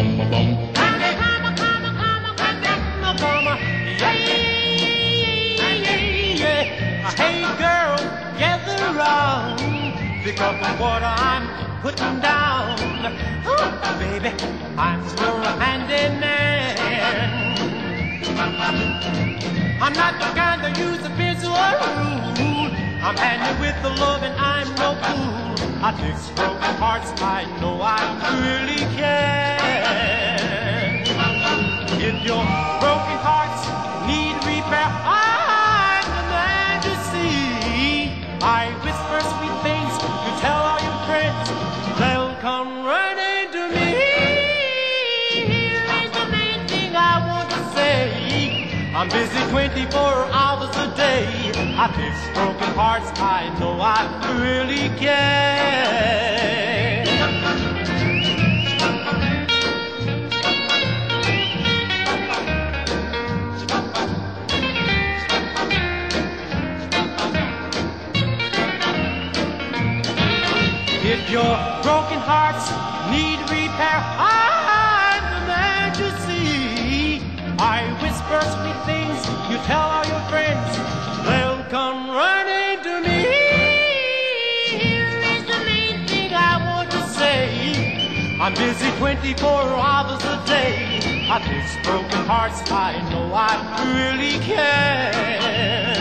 Hey girl, gather round, pick up what I'm putting down. Ooh, baby, I'm your handyman. I'm not the kind that use a pencil or rule. I'm handy with the love and I'm no fool. I fix broken hearts, I know I really can. If your broken hearts need repair, I'm the man to see. I whisper sweet things, you tell all your friends, they'll come running to me. Here's the main thing I want to say. I'm busy 24 hours a day. I fix broken hearts, I know I really can. If your broken hearts need repair, I'm the man to see. I whisper sweet things, you tell all your friends, they'll come running to me. Here is the main thing I want to say. I'm busy 24 hours a day. I fix broken hearts, I know I really can.